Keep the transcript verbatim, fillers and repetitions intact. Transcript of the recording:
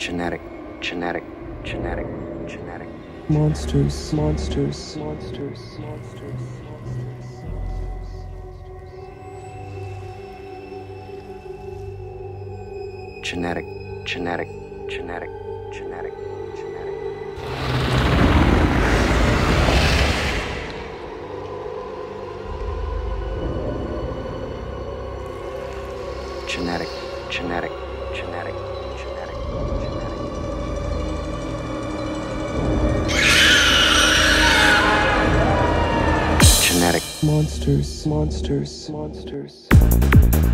genetic, genetic, genetic, genetic. Monsters, monsters, monsters, monsters. Genetic, genetic, genetic, genetic, genetic. Genetic, genetic, genetic, genetic, genetic. Genetic. Monsters, monsters, monsters.